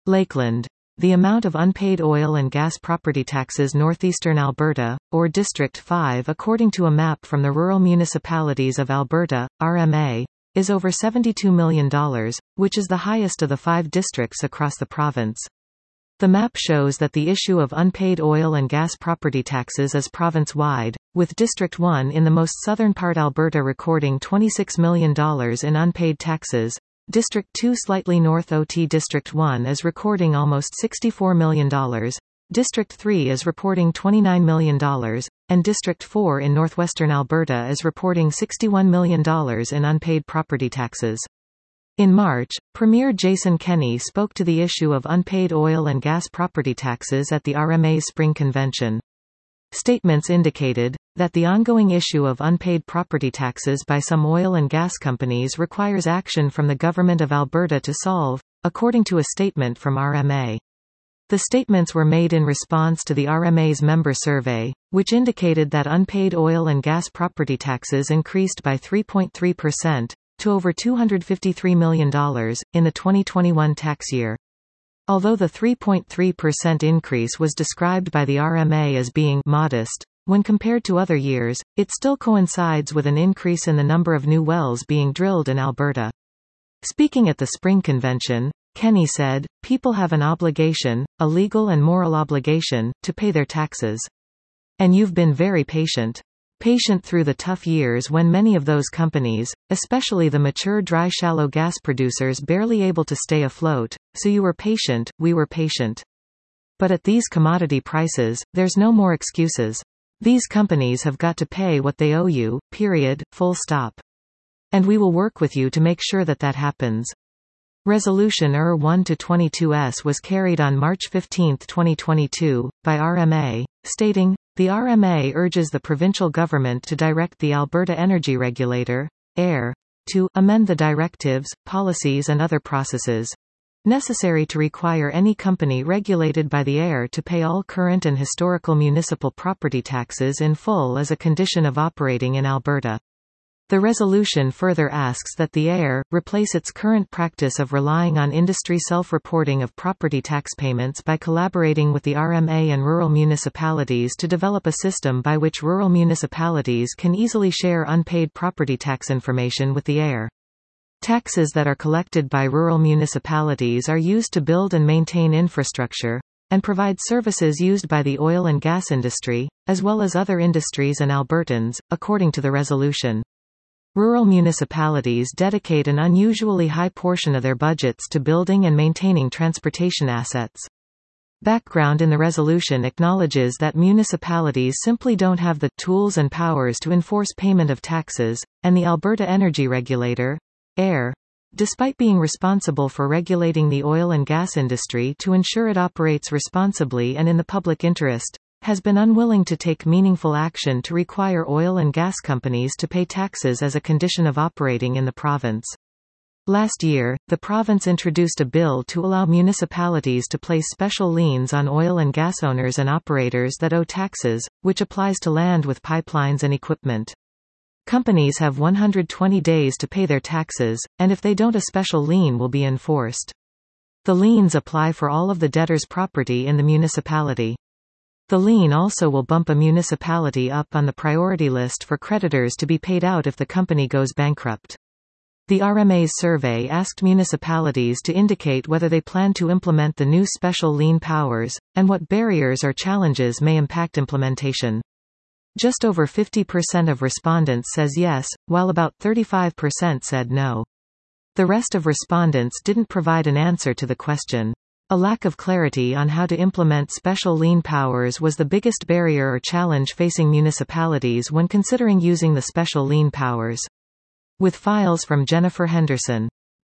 Lakeland. The amount of unpaid oil and gas property taxes northeastern Alberta, or District 5 according to a map from the Rural Municipalities of Alberta, RMA, is over $72 million, which is the highest of the 5 districts across the province. The map shows that the issue of unpaid oil and gas property taxes is province-wide, with District 1 in the most southern part Alberta recording $26 million in unpaid taxes. District 2 slightly north OT District 1 is recording almost $64 million, District 3 is reporting $29 million, and District 4 in northwestern Alberta is reporting $61 million in unpaid property taxes. In March, Premier Jason Kenney spoke to the issue of unpaid oil and gas property taxes at the RMA's Spring Convention. Statements indicated that the ongoing issue of unpaid property taxes by some oil and gas companies requires action from the Government of Alberta to solve, according to a statement from RMA. The statements were made in response to the RMA's member survey, which indicated that unpaid oil and gas property taxes increased by 3.3%, to over $253 million, in the 2021 tax year. Although the 3.3% increase was described by the RMA as being modest, when compared to other years, it still coincides with an increase in the number of new wells being drilled in Alberta. Speaking at the Spring Convention, Kenney said, "People have an obligation, a legal and moral obligation, to pay their taxes. And you've been very patient. Patient through the tough years when many of those companies, especially the mature dry shallow gas producers, barely able to stay afloat, so you were patient, we were patient. But at these commodity prices, there's no more excuses. These companies have got to pay what they owe you, period, full stop. And we will work with you to make sure that that happens." Resolution ER 1-22S was carried on March 15, 2022, by RMA, stating, "The RMA urges the provincial government to direct the Alberta Energy Regulator, AER, to amend the directives, policies and other processes necessary to require any company regulated by the AER to pay all current and historical municipal property taxes in full as a condition of operating in Alberta." The resolution further asks that the AER replace its current practice of relying on industry self-reporting of property tax payments by collaborating with the RMA and rural municipalities to develop a system by which rural municipalities can easily share unpaid property tax information with the AER. Taxes that are collected by rural municipalities are used to build and maintain infrastructure, and provide services used by the oil and gas industry, as well as other industries and Albertans, according to the resolution. Rural municipalities dedicate an unusually high portion of their budgets to building and maintaining transportation assets. Background in the resolution acknowledges that municipalities simply don't have the tools and powers to enforce payment of taxes, and the Alberta Energy Regulator, AER, despite being responsible for regulating the oil and gas industry to ensure it operates responsibly and in the public interest, has been unwilling to take meaningful action to require oil and gas companies to pay taxes as a condition of operating in the province. Last year, the province introduced a bill to allow municipalities to place special liens on oil and gas owners and operators that owe taxes, which applies to land with pipelines and equipment. Companies have 120 days to pay their taxes, and if they don't, a special lien will be enforced. The liens apply for all of the debtor's property in the municipality. The lien also will bump a municipality up on the priority list for creditors to be paid out if the company goes bankrupt. The RMA's survey asked municipalities to indicate whether they plan to implement the new special lien powers, and what barriers or challenges may impact implementation. Just over 50% of respondents says yes, while about 35% said no. The rest of respondents didn't provide an answer to the question. A lack of clarity on how to implement special lien powers was the biggest barrier or challenge facing municipalities when considering using the special lien powers. With files from Jennifer Henderson.